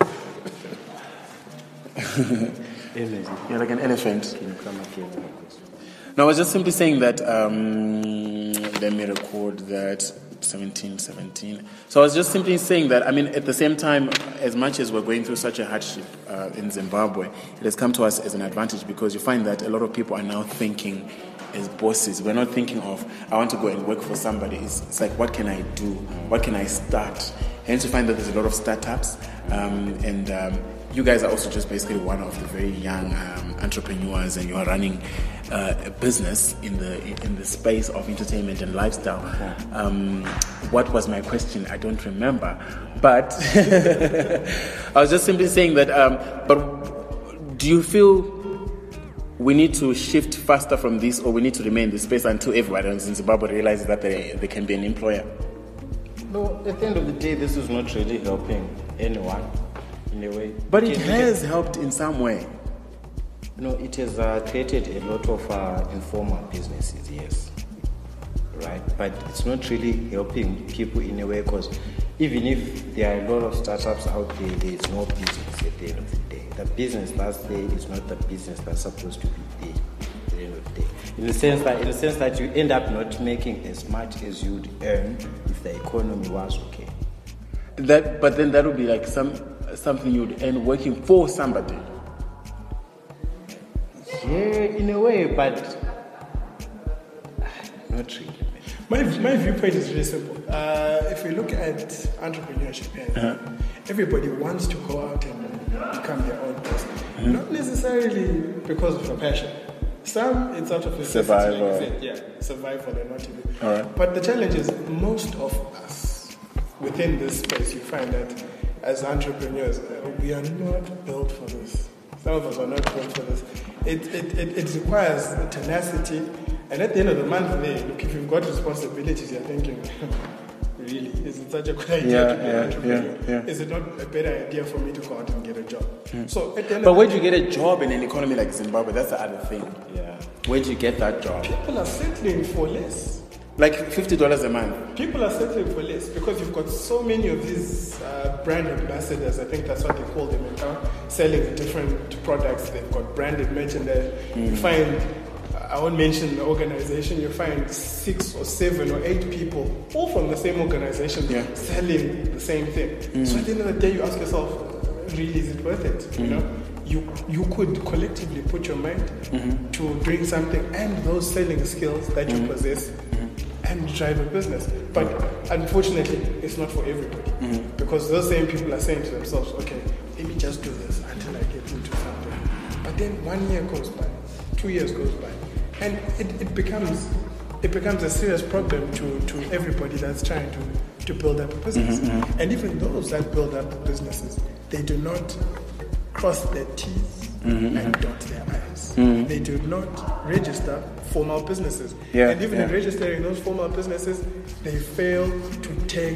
You're like an elephant. Can you come again? No, I was just simply saying that. Um, let me record that. seventeen, seventeen. So I was just simply saying that. I mean, at the same time, as much as we're going through such a hardship uh, in Zimbabwe, it has come to us as an advantage because you find that a lot of people are now thinking as bosses. We're not thinking of, I want to go and work for somebody. It's, it's like, what can I do? What can I start? Hence, you find that there's a lot of startups. Um, and um, you guys are also just basically one of the very young um, entrepreneurs, and you are running uh, a business in the in the space of entertainment and lifestyle. Um, what was my question? I don't remember. But I was just simply saying that, um, but do you feel we need to shift faster from this, or we need to remain in this space until everyone in Zimbabwe realizes that they, they can be an employer? No, at the end of the day, this is not really helping anyone in a way. But it has helped in some way. No, it has uh, created a lot of uh, informal businesses, yes. Right? But it's not really helping people in a way, because even if there are a lot of startups out there, there is no business at the end of the day. The business that's there is not the business that's supposed to be there at the end of the day. In the sense that, in the sense that you end up not making as much as you'd earn if the economy was okay. That, but then that would be like some something you'd earn working for somebody. Yeah, in a way, but not really. My, my viewpoint is really simple. Uh, if we look at entrepreneurship, and uh-huh. everybody wants to go out and become their own person. Mm-hmm. Not necessarily because of a passion. Some, it's out of necessity. Survival. Like yeah, survival and what you do. All right. But the challenge is, most of us within this space, you find that as entrepreneurs, uh, we are not built for this. Some of us are not built for this. It, it, it, it requires tenacity. And at the end of the month, there, look, if you've got responsibilities, you're thinking, really, is it such a good idea yeah, to be yeah, an entrepreneur? Yeah, yeah. Is it not a better idea for me to go out and get a job? Mm. So at the end but of where the do you get a job in an economy like Zimbabwe? That's the other thing. Yeah. Where do you get that job? People are settling for less. Like fifty dollars a month. People are settling for less because you've got so many of these uh, brand ambassadors, I think that's what they call them in town, selling different products. They've got branded merchandise. Mm. You find, I won't mention the organization, you find six or seven or eight people, all from the same organization, yeah. selling the same thing. Mm. So at the end of the day, you ask yourself, really, is it worth it? Mm. You know, you you could collectively put your mind mm-hmm. to doing something and those selling skills that you mm-hmm. possess and drive a business. But unfortunately, it's not for everybody. Mm-hmm. Because those same people are saying to themselves, okay, let me just do this until I get into something. But then one year goes by, two years goes by, and it, it becomes it becomes a serious problem to, to everybody that's trying to, to build up a business. Mm-hmm. And even those that build up businesses, they do not cross their T's mm-hmm. and dot their I's. Mm-hmm. They do not register formal businesses. Yeah, and even yeah. in registering those formal businesses, they fail to take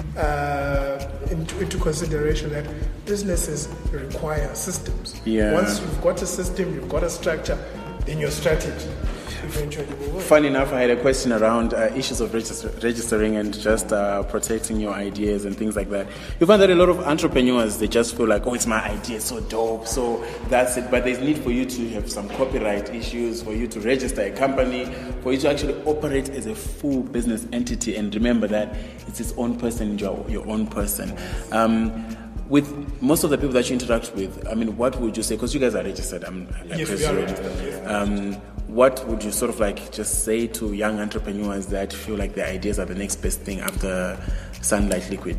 uh, into, into consideration that businesses require systems. Yeah. Once you've got a system, you've got a structure, then your strategy eventually will work. Funny enough, I had a question around uh, issues of register- registering and just uh, protecting your ideas and things like that. You find that a lot of entrepreneurs, they just feel like, oh, it's my idea, it's so dope, so that's it. But there's need for you to have some copyright issues, for you to register a company, for you to actually operate as a full business entity and remember that it's its own person, your, your own person. Um, With most of the people that you interact with, I mean, what would you say? Because you guys are registered. I'm, I yes, we are registered. Yes. Um, what would you sort of like just say to young entrepreneurs that feel like their ideas are the next best thing after Sunlight Liquid?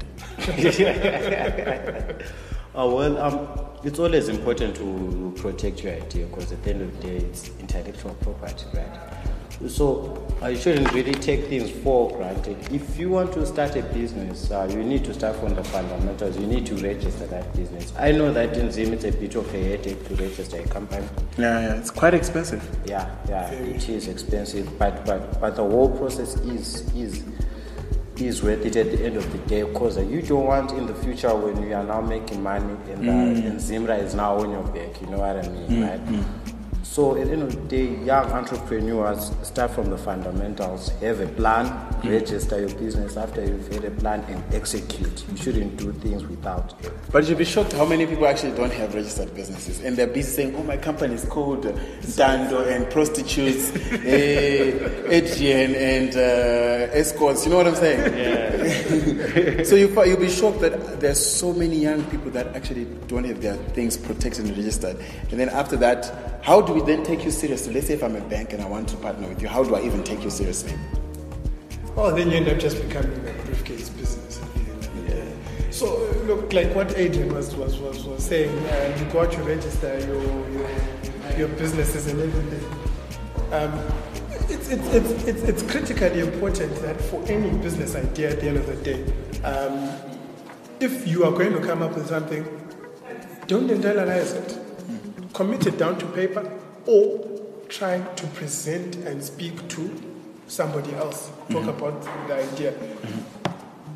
oh, well, um, it's always important to protect your idea because at the end of the day, it's intellectual property, right? So uh, you shouldn't really take things for granted. If you want to start a business, uh, you need to start from the fundamentals. You need to register that business. I know that in Zim it's a bit of a headache to register a company. Yeah, yeah, it's quite expensive. Yeah, yeah, it is expensive, but but but the whole process is is is worth it at the end of the day because you don't want in the future when you are now making money and, uh, mm. and Zimra is now on your back. You know what I mean, mm. right? Mm. So at the end of the day, young entrepreneurs start from the fundamentals, have a plan, mm-hmm. register your business after you've had a plan and execute. You shouldn't do things without it. But you'll be shocked how many people actually don't have registered businesses and they're busy saying, oh, my company is called uh, Dando and prostitutes, uh, Adrian and uh, escorts. You know what I'm saying? Yeah. So you, you'll be shocked that there's so many young people that actually don't have their things protected and registered. And then after that, how do we then take you seriously? Let's say if I'm a bank and I want to partner with you, how do I even take you seriously? Oh, then you end up just becoming a briefcase business. Yeah. So, uh, look, like what Adrian was was, was, was saying, uh, you go out to register your, your, your businesses and everything. Um, it's, it's, it's, it's, it's critically important that for any business idea at the end of the day, um, if you are going to come up with something, don't internalize it. Commit it down to paper or try to present and speak to somebody else. Talk mm-hmm. about the idea. Mm-hmm.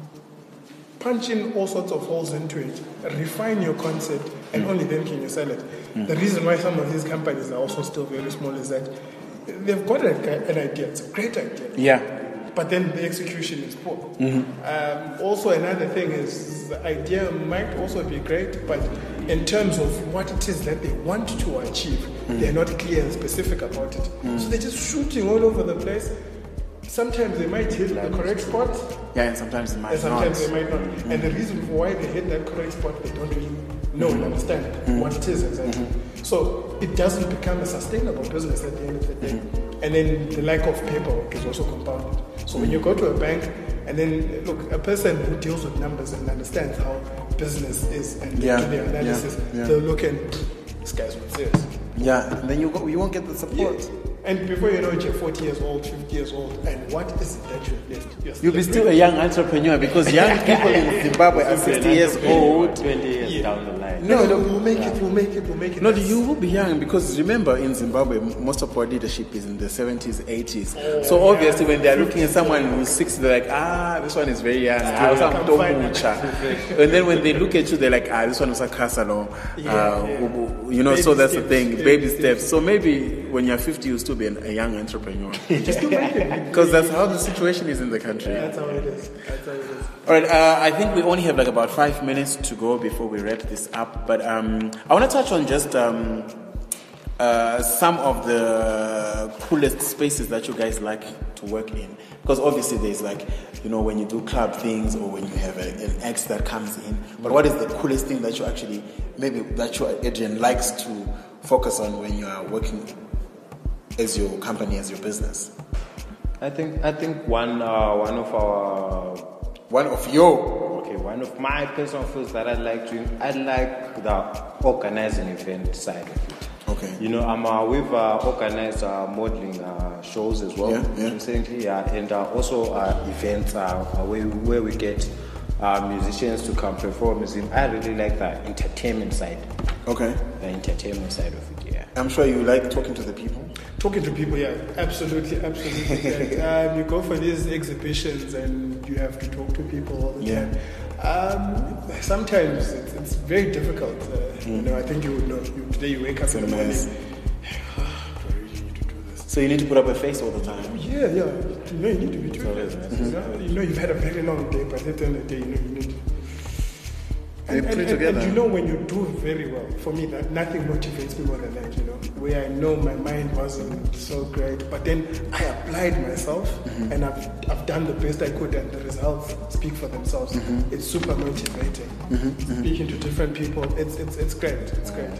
Punch in all sorts of holes into it. Refine your concept and mm-hmm. only then can you sell it. Mm-hmm. The reason why some of these companies are also still very small is that they've got a, an idea. It's a great idea. Yeah. But then the execution is poor. Mm-hmm. Um, also, another thing is the idea might also be great, but in terms of what it is that they want to achieve, mm-hmm. they're not clear and specific about it. Mm-hmm. So they're just shooting all over the place. Sometimes they might hit the correct spot. Yeah, and sometimes they might and sometimes not. they might not. Mm-hmm. And the reason for why they hit that correct spot, they don't really know and understand mm-hmm. what it is exactly. Mm-hmm. So it doesn't become a sustainable business at the end of the day. Mm-hmm. And then the lack of paperwork is also compounded. So when you go to a bank, and then look, a person who deals with numbers and understands how business is and yeah. do the analysis, yeah. Yeah. they'll look and this guy's not serious. Yeah, and then you go, you won't get the support. Yeah. And before you know it, you're forty years old, fifty years old, and what is it that you've left? You're You'll be still a young entrepreneur because young people in Zimbabwe are sixty years old. twenty years Yeah. down the line. No, no, we'll make it, we'll make it, we'll make it. No, That's- you will be young because remember in Zimbabwe, most of our leadership is in the seventies, eighties. So obviously, when they are looking at someone who's sixty, they're like, ah, this one is very young. Ah, Still, I'm fine. and then when they look at you, they're like, ah, this one is a casalo. Yeah, uh, yeah. You know, Baby so that's steps, the thing, baby baby steps. steps. So maybe when you're fifty, you'll still be an, a young entrepreneur. Just to make it. Because that's how the situation is in the country. That's how it is. That's how it is. All right, uh, I think we only have like about five minutes to go before we wrap this up. But um, I want to touch on just um, uh, some of the coolest spaces that you guys like to work in. Because obviously there's like, you know, when you do club things or when you have a, an ex that comes in. But what is the coolest thing that you actually, maybe that you, Adrian, likes to focus on when you are working as your company, as your business? I think I think one uh, one of our One of your okay one of my personal fields that I like doing, I like the organizing event side of it. Okay. You know, I'm uh, we've uh, organized uh, modeling uh, shows as well Yeah, yeah. recently, uh, and uh, also uh, events uh, where where we get uh, musicians to come perform. I really like the entertainment side. Okay. The entertainment side of it, yeah. I'm sure you like talking to the people. Talking to people, yeah, absolutely, absolutely. Yeah. Um, you go for these exhibitions and you have to talk to people all the Yeah. time. Um, sometimes it's, it's very difficult. Uh, mm. You know, I think you would know. You, today you wake up in the morning. mess. Do I really need to do this? So you need to put up a face all the time. Yeah, yeah. You know, you need to be doing it. Mm-hmm. You know, you know, you've had a very long day, but at the end of the day, you know, you need. You put it and, together. and you know, when you do very well, for me, that nothing motivates me more than that. You know, where I know my mind wasn't so great, but then I applied myself, Mm-hmm. and I've I've done the best I could, and the results speak for themselves. Mm-hmm. It's super motivating. Speaking to different people, it's it's it's great. It's great.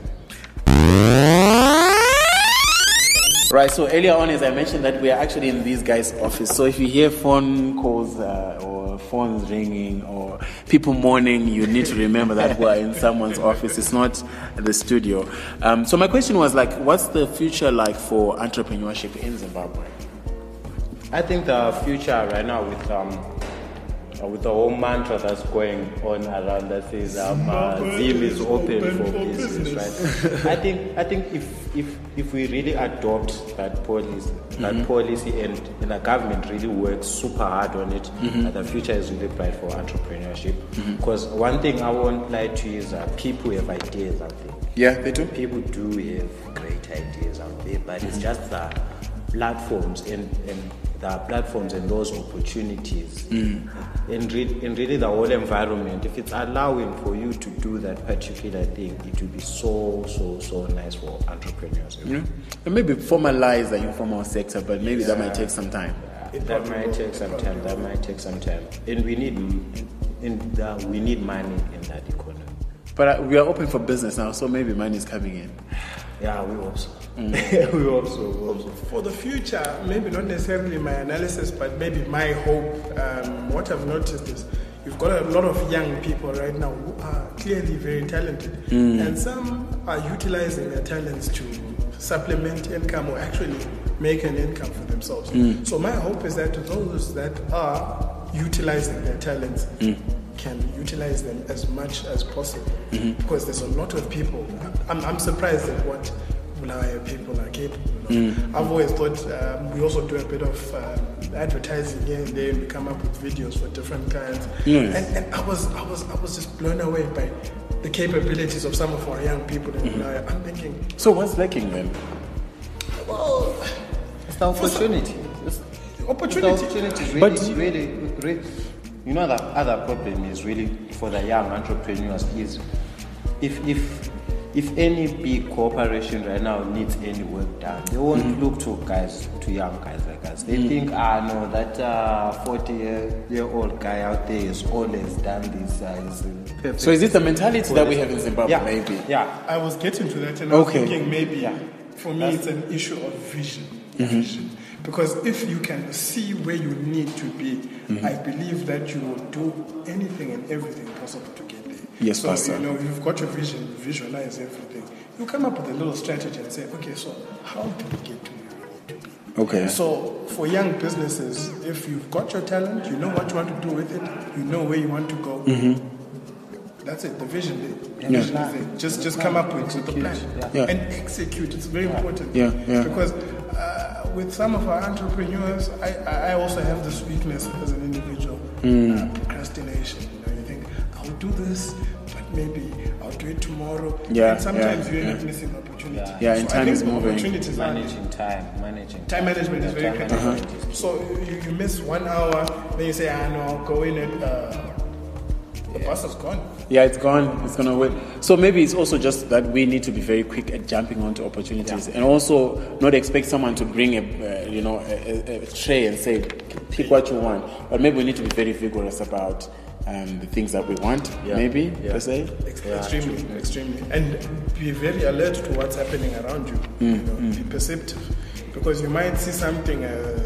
Right, so earlier on, as I mentioned, that we are actually in these guys' office. So if you hear phone calls uh, or phones ringing or people mourning, you need to remember that we are in someone's office. It's not the studio. Um, so my question was like, what's the future like for entrepreneurship in Zimbabwe? I think the future right now with um uh, with the whole mantra that's going on around that says um, uh, Zim is open for business, right? I think I think if if if we really adopt that policy, that Mm-hmm. policy, and, and the government really works super hard on it, Mm-hmm. uh, the future is really bright for entrepreneurship. Mm-hmm. Because one thing I won't lie to you is uh, people have ideas out there. Yeah, they do. People do have great ideas out there, but it's just the platforms and, and the platforms and those opportunities. Mm. And, re- and really the whole environment, if it's allowing for you to do that particular thing, it will be so, so, so nice for entrepreneurs. Yeah. And maybe formalize the informal sector, but maybe yeah. that might take some time. Yeah. That might take some time. That might take some time. And we need, and the, we need money in that economy. But uh, we are open for business now, so maybe money is coming in. Yeah, we hope so. Mm. we hope so. We hope so. For the future, maybe not necessarily my analysis, but maybe my hope. Um, what I've noticed is you've got a lot of young people right now who are clearly very talented, mm. and some are utilizing their talents to supplement income or actually make an income for themselves. Mm. So my hope is that those that are utilizing their talents mm. can utilize them as much as possible, mm-hmm. because there's a lot of people. I'm, I'm surprised at what Bulawayo people are capable of. Mm. I've always thought um, we also do a bit of um, advertising here and there, and we come up with videos for different kinds. Yes. And, and I was I was I was just blown away by the capabilities of some of our young people in mm-hmm. Bulawayo. I'm thinking, so what's lacking then? Well, it's the opportunity. It's opportunity. It's the opportunity really, but really, really. You know, the other problem is really for the young entrepreneurs is if if if any big corporation right now needs any work done, they won't mm. look to guys, to young guys like us. They mm. think, ah, no, that uh, forty-year-old guy out there has always done this. Uh, is perfect. So is it the mentality that we have in Zimbabwe? Yeah. Maybe. Yeah, I was getting to that, and I okay. was thinking maybe yeah. for me it's an issue of vision. Mm-hmm. Vision. Because if you can see where you need to be, mm-hmm. I believe that you will do anything and everything possible to get there. Yes, so, Pastor. you know, you've got your vision, visualize everything. You come up with a little strategy and say, okay, so how do we get to where we need to be? Okay. So for young businesses, if you've got your talent, you know what you want to do with it, you know where you want to go. Mm-hmm. That's it, the vision. The yeah. vision is it. Just, just come up with, with the plan yeah. and execute. It's very important. Yeah, yeah. Because uh, with some of our entrepreneurs, I, I also have this weakness as an individual, mm. uh, procrastination. You know, you think, I'll do this, but maybe I'll do it tomorrow. Yeah, and sometimes yeah, you end yeah. up missing opportunity. Yeah, yeah so and time is moving. Managing time, managing time management is very critical. Uh-huh. So you, you miss one hour, then you say, ah, no, I'll go in and uh, the bus is gone. Yeah, it's gone. It's gonna wait. So maybe it's also just that we need to be very quick at jumping onto opportunities, yeah. and also not expect someone to bring a, uh, you know, a, a, a tray and say, pick what you want. But maybe we need to be very vigorous about um, the things that we want. Yeah. Maybe yeah. per se. Ex- yeah. Extremely, extremely, and be very alert to what's happening around you. Mm. You know, mm. be perceptive, because you might see something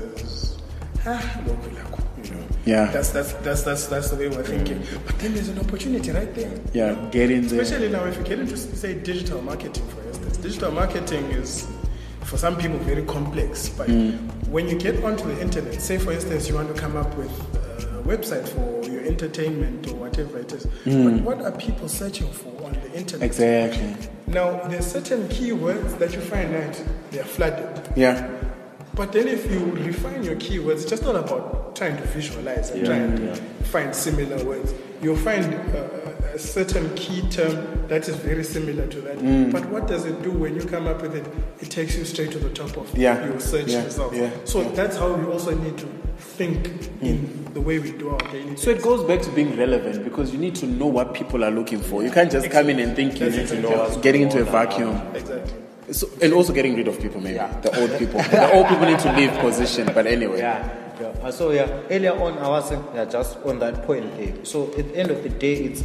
as ah, local. Yeah, that's that's that's that's that's the way we're thinking. Mm. But then there's an opportunity right there. Yeah, you know? Get in there. Especially now, if you get into say digital marketing, for instance, digital marketing is for some people very complex. But mm. when you get onto the internet, say for instance, you want to come up with a website for your entertainment or whatever it is. Mm. But what are people searching for on the internet? Exactly. Now there's certain keywords that you find that they are flooded. Yeah. But then if you refine your keywords, it's just not about trying to visualize and yeah, trying to yeah. find similar words. You'll find uh, a certain key term that is very similar to that. Mm. But what does it do when you come up with it? It takes you straight to the top of yeah. your search yeah. results. Yeah. So yeah. that's how we also need to think mm. in the way we do our daily So it goes back to being relevant, because you need to know what people are looking for. You can't just exactly. come in and think you need to know what's getting into a vacuum. Exactly. So, and also getting rid of people, maybe yeah. the old people. The old people need to leave position. But anyway, yeah. yeah. So yeah, earlier on I was yeah, just on that point there. So at the end of the day, it's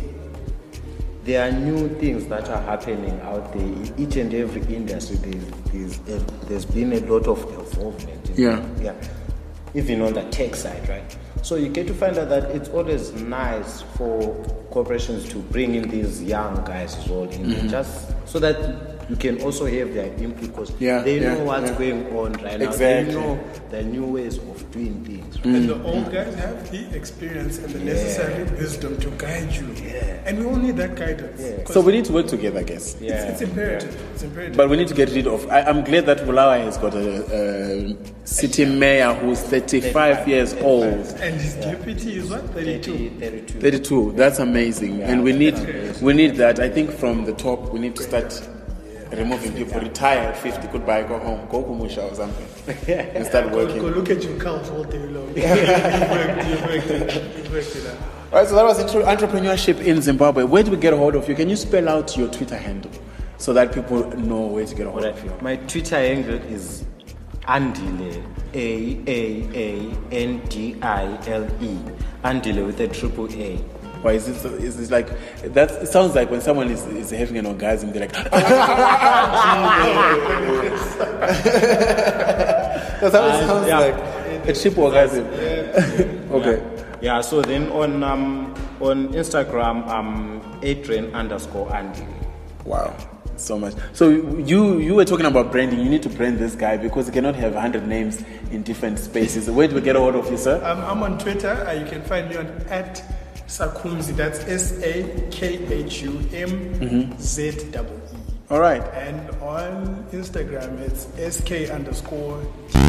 there are new things that are happening out there in each and every industry. There's there's, there's been a lot of involvement. Yeah, yeah. Even on the tech side, right? So you get to find out that it's always nice for corporations to bring in these young guys as well, in mm-hmm. just so that you can also have their input, because yeah, they know yeah, what's yeah. going on right now. Exactly. They know the new ways of doing things. Right? Mm. And the old guys have the experience and the yeah. necessary wisdom to guide you. Yeah. And we all need that guidance. Yeah. So we need to work together, I guess. Yeah. It's, it's imperative. Yeah. It's imperative. But we need to get rid of... I, I'm glad that Bulawayo has got a, a city mayor who's thirty-five years old. And his deputy is what? thirty-two. thirty-two. thirty-two. That's amazing. Yeah, and we need we need that. I think from the top, we need to start removing people, retire at fifty, goodbye, go home, go kumusha or something, and start Go, working. go look at your cows all day long. You've worked, you've worked it. You've worked it out. All right, so that was intro- entrepreneurship in Zimbabwe. Where do we get a hold of you? Can you spell out your Twitter handle so that people know where to get a hold of you? My Twitter handle is Andile, A A A N D I L E. Andile with a triple A. Why is it? So, is it like that? It sounds like when someone is, is having an orgasm, they're like. That's how it sounds yeah. like. A triple orgasm. Okay. Yeah, so then on um, on Instagram, um, Adrian underscore Andy. Wow, so much. So you you were talking about branding. You need to brand this guy because he cannot have a hundred names in different spaces. Where do we get a hold of you, sir? Um, I'm on Twitter. Uh, you can find me on at Sakhumzi. That's S A K H U M Z E E. All right. And on Instagram, it's S K underscore.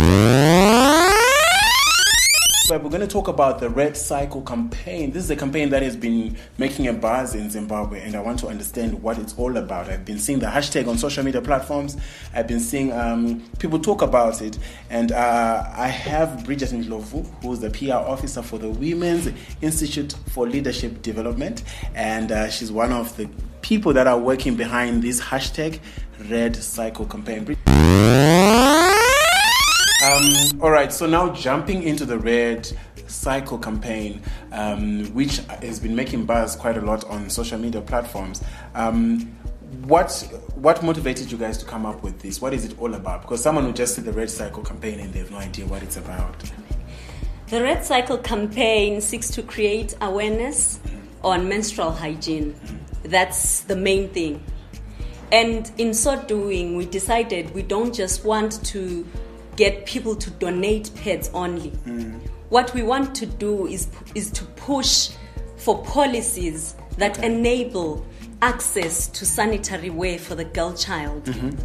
But we're going to talk about the Red Cycle campaign. This is a campaign that has been making a buzz in Zimbabwe, and I want to understand what it's all about. I've been seeing the hashtag on social media platforms. I've been seeing um, people talk about it, and uh, I have Bridget Ndlovu, who's the P R officer for the Women's Institute for Leadership Development, and uh, she's one of the people that are working behind this hashtag Red Cycle campaign. Um, all right, so now jumping into the Red Cycle campaign, um, which has been making buzz quite a lot on social media platforms. Um, what what motivated you guys to come up with this? What is it all about? Because someone would just see the Red Cycle campaign and they have no idea what it's about. The Red Cycle campaign seeks to create awareness on menstrual hygiene. That's the main thing. And in so doing, we decided we don't just want to get people to donate pads only. Mm. What we want to do is is to push for policies that okay. enable access to sanitary wear for the girl child mm-hmm.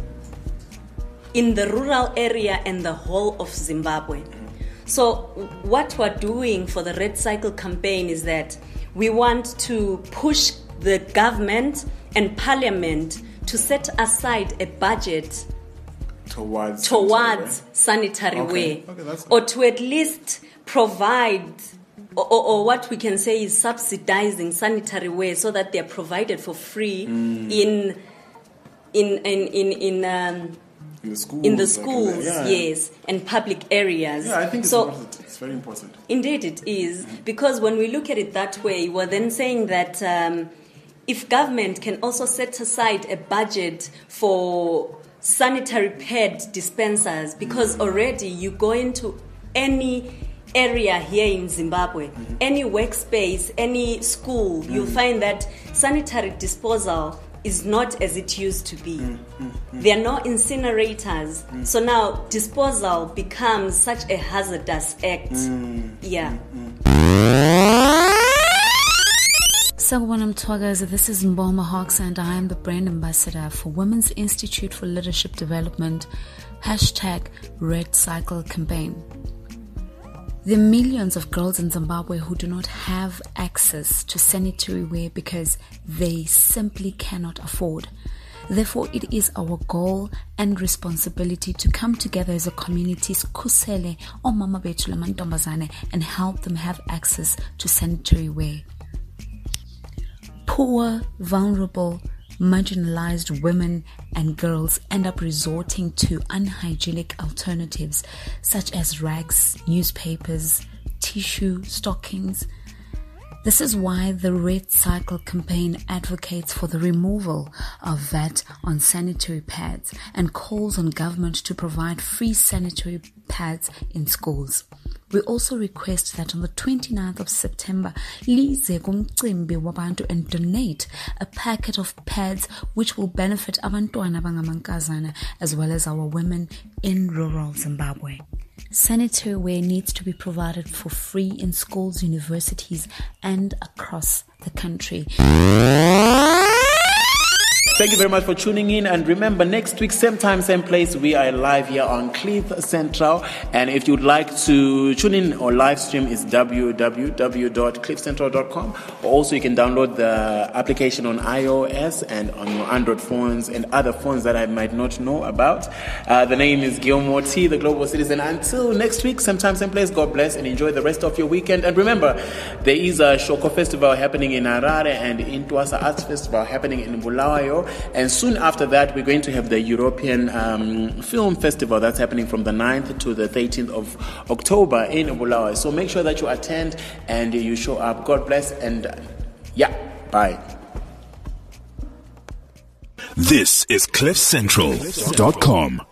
in the rural area and the whole of Zimbabwe. Mm. So what we're doing for the Red Cycle campaign is that we want to push the government and parliament to set aside a budget Towards, towards sanitary okay. wear, okay, that's or to at least provide, or, or, or what we can say is subsidizing sanitary wear, so that they're provided for free mm. in in in in in, um, in the schools, in the schools like yeah. yes, and public areas. Yeah, I think it's, so, important. It's very important. Indeed, it is mm-hmm. because when we look at it that way, we're then saying that um, if government can also set aside a budget for sanitary pad dispensers, because already you go into any area here in Zimbabwe, mm-hmm. any workspace, any school, mm-hmm. you'll find that sanitary disposal is not as it used to be. Mm-hmm. There are no incinerators. Mm-hmm. So now disposal becomes such a hazardous act. Mm-hmm. Yeah. Mm-hmm. Sawubona Mthwakazi, this is Mboma Hawks and I am the brand ambassador for Women's Institute for Leadership Development, hashtag Red Cycle campaign. There are millions of girls in Zimbabwe who do not have access to sanitary wear because they simply cannot afford. Therefore, it is our goal and responsibility to come together as a community, sikhusele omama bethu lamantombazane, and help them have access to sanitary wear. Poor, vulnerable, marginalized women and girls end up resorting to unhygienic alternatives such as rags, newspapers, tissue, stockings. This is why the Red Cycle campaign advocates for the removal of V A T on sanitary pads and calls on government to provide free sanitary pads in schools. We also request that on the twenty-ninth of September, lize kumcimbi wabantu and donate a packet of pads which will benefit abantwana bangamankazana as well as our women in rural Zimbabwe. Sanitary wear needs to be provided for free in schools, universities, and across the country. Thank you very much for tuning in. And remember, next week, same time, same place, we are live here on Cliff Central. And if you'd like to tune in or live stream, it's w w w dot cliff central dot com. Also, you can download the application on iOS and on your Android phones and other phones that I might not know about. Uh, the name is Gilmore T, the Global Citizen. Until next week, same time, same place, God bless and enjoy the rest of your weekend. And remember, there is a Shoko Festival happening in Harare and in Tuasa Arts Festival happening in Bulawayo. And soon after that, we're going to have the European um, Film Festival that's happening from the ninth to the thirteenth of October in Bulawayo. So make sure that you attend and you show up. God bless and uh, yeah, bye. This is cliff central dot com.